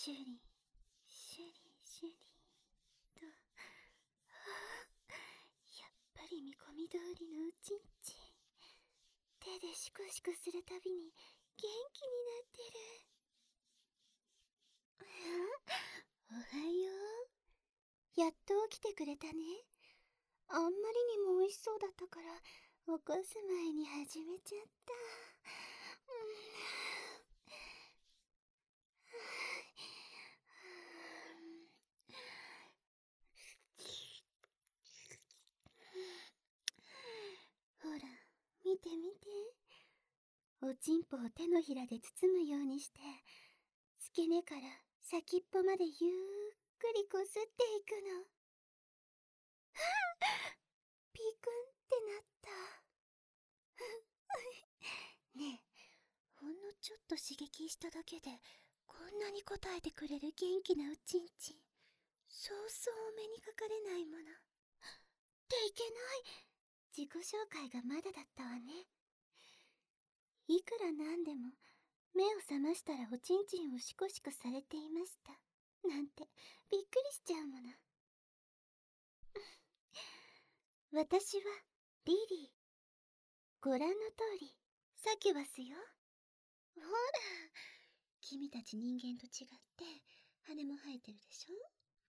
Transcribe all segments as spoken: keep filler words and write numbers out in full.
シュリシュリシュリと、はあ、やっぱり見込み通りのおちんちん。手でシコシコするたびに元気になってる。おはよう。やっと起きてくれたね。あんまりにも美味しそうだったから起こす前に始めちゃった。ほら、見て見て。おちんぽを手のひらで包むようにして、付け根から先っぽまでゆっくりこすっていくの。ピクンってなった。ねえ、ほんのちょっと刺激しただけでこんなに応えてくれる元気なおちんちん、そうそうお目にかかれないもの。っていけない。自己紹介がまだだったわね。いくらなんでも目を覚ましたらおちんちんをシコシコされていましたなんてびっくりしちゃうもの。私はリリー。ご覧の通りサキュバスよ。ほら、君たち人間と違って羽も生えてるでしょ。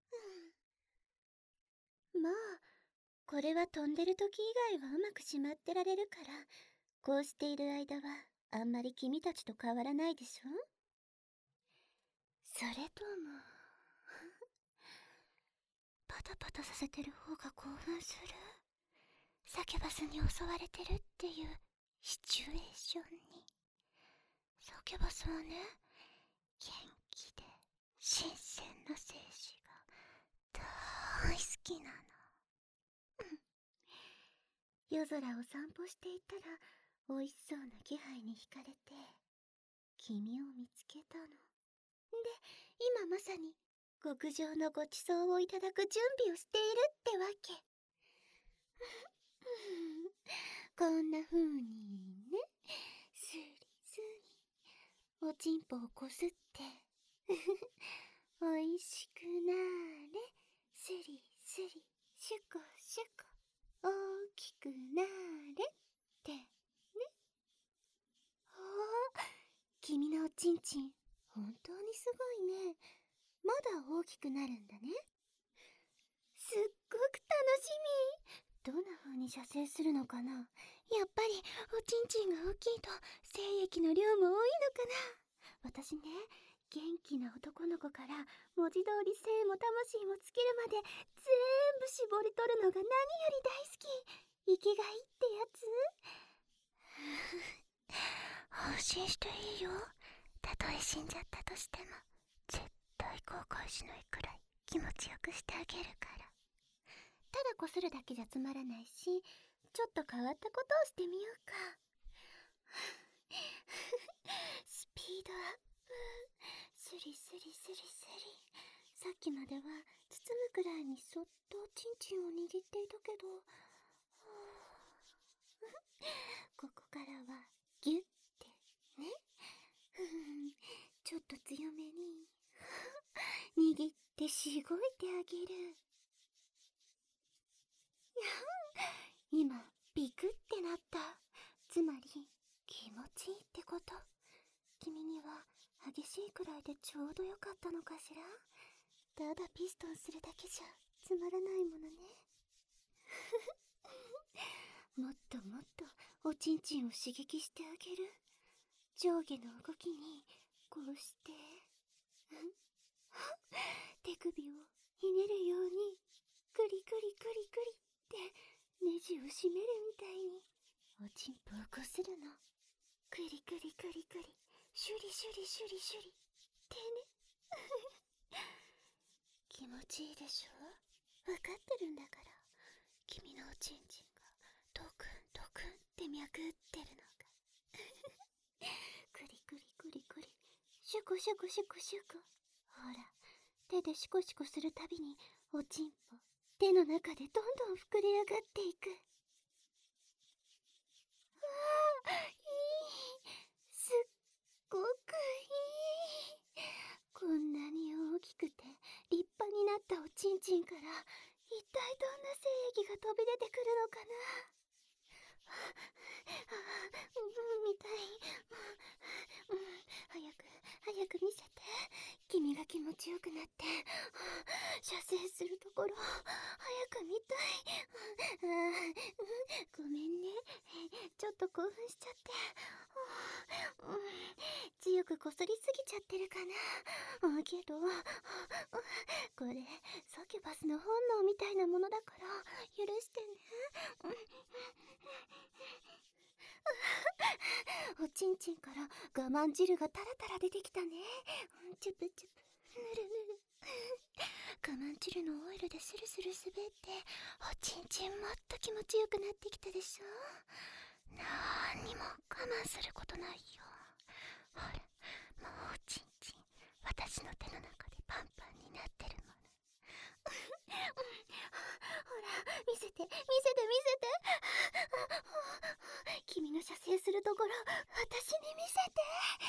うん、まあこれは飛んでる時以外はうまくしまってられるから、こうしている間はあんまり君たちと変わらないでしょ。それともパタパタさせてる方が興奮する。サキュバスに襲われてるっていうシチュエーションに。サキュバスはね、元気で新鮮な精子が大好きなの。夜空を散歩していたら美味しそうな気配に惹かれて君を見つけたの。で、今まさに極上のごちそうをいただく準備をしているってわけ。こんな風にね、スリスリおちんぽをこすっておいしくなーれ、スリスリシュコシュコ大きくなーれってね。おー、君のおちんちん本当にすごいね。まだ大きくなるんだね。すっごく楽しみ。どんな風に射精するのかな。やっぱりおちんちんが大きいと精液の量も多いのかな。私ね、元気な男の子から文字通り性も魂も尽きるまで全部絞り取るのが何より大好き。生きがいってやつ。安心していいよ。たとえ死んじゃったとしても絶対後悔しないくらい気持ちよくしてあげるから。ただこするだけじゃつまらないし、ちょっと変わったことをしてみようか。スピードアップ。スリスリスリスリ。さっきまでは包むくらいにそっとおちんちんを握っていたけど、ここからはギュッてね。ちょっと強めに握ってしごいてあげる。今ビクってなった。つまり気持ちいいってこと。君には激しいくらいでちょうどよかったのかしら。ただピストンするだけじゃつまらないものね。もっともっとおちんちんを刺激してあげる。上下の動きにこうして手首をひねるようにクリクリクリクリってネジを締めるみたいにおちんぽをこするの。クリクリクリクリ、シュリシュリシュリシュリってね。気持ちいいでしょ。わかってるんだから。君のおちんちんがドクンドクンって脈打ってるのが。クリクリクリクリ、シュコシュコシュコシュコ。ほら、手でシコシコするたびにおちんぽ手の中でどんどん膨れ上がっていく。わあ、いい。すっごくいい。こんなにちんから一体どんな精液が飛び出てくるのかな。うん、見たい。うん、早く早く見せて。君が気持ちよくなって射精するところ早く見たい。あー、うん、ごめんね、ちょっと興奮しちゃって、うん、強くこすりすぎちゃってるかな。あけどこれサキュバスの本能みたいなものだから許してね。おちんちんから我慢汁がタラタラ出てきたね。チュプチュプ、ぬるぬる。我慢汁のオイルでスルスル滑っておちんちんもっと気持ちよくなってきたでしょ。なんにも我慢することないよ。ほら、もうおちんちん私の手の中でパンパンになってるもの。ほら、見せて見せて見せて。君の射精するところ私に見せて。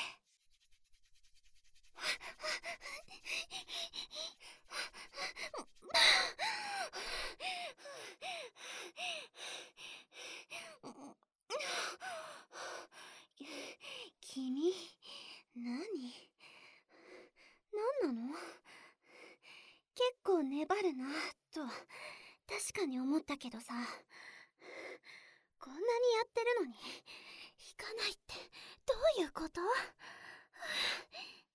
君、何何なの？結構粘るなと確かに思ったけどさ、こんなにやってるのに引かないってどういうこと？